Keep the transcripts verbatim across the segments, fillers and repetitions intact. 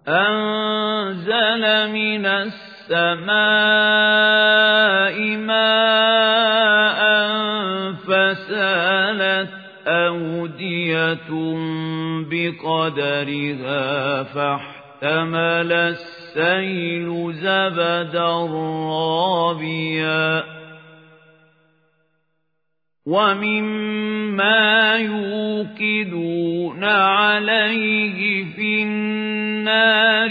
أنزل من السماء ماء فسالت أودية بقدرها فاحتمل السيل زبدا رابيا ومما يوقدون عليه في النار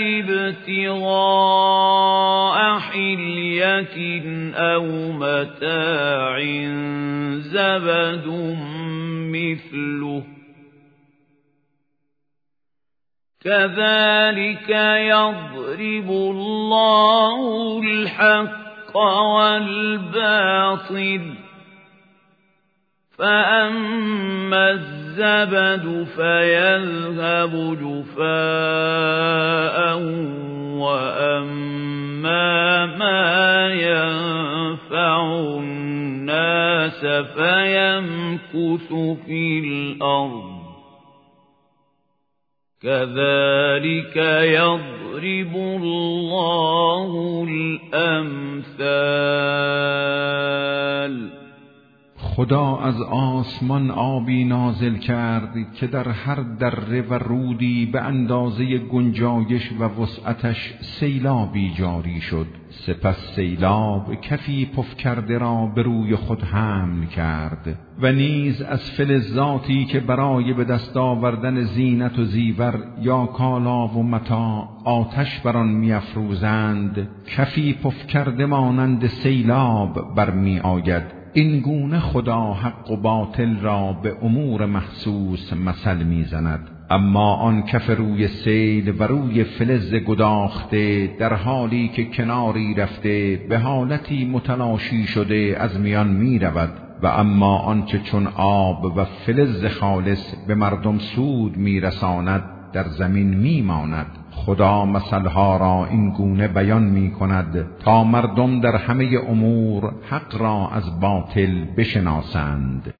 ابتغاء حلية أو متاع زبد مثله كذلك يضرب الله الحق والباطل فأما الزبد فيذهب جفاء وأما ما ينفع الناس فيمكث في الأرض كذلك يضرب الله الأمثال. خدا از آسمان آبی نازل کرد که در هر دره و رودی به اندازه گنجایش و وسعتش سیلابی جاری شد. سپس سیلاب کفی پف کرده را به روی خود حمل کرد و نیز از فلزاتی که برای به دست آوردن زینت و زیور یا کالا و متاع آتش بر آن می‌افروزند کفی پف کرده مانند سیلاب برمی آید. این گونه خدا حق و باطل را به امور محسوس مثل میزند. اما آن کف روی سیل و روی فلز گداخته در حالی که کناری رفته به حالتی متلاشی شده از میان می رود و اما آنچه چون آب و فلز خالص به مردم سود می رساند در زمین می ماند. خدا مثلها را این گونه بیان می کند تا مردم در همه امور حق را از باطل بشناسند.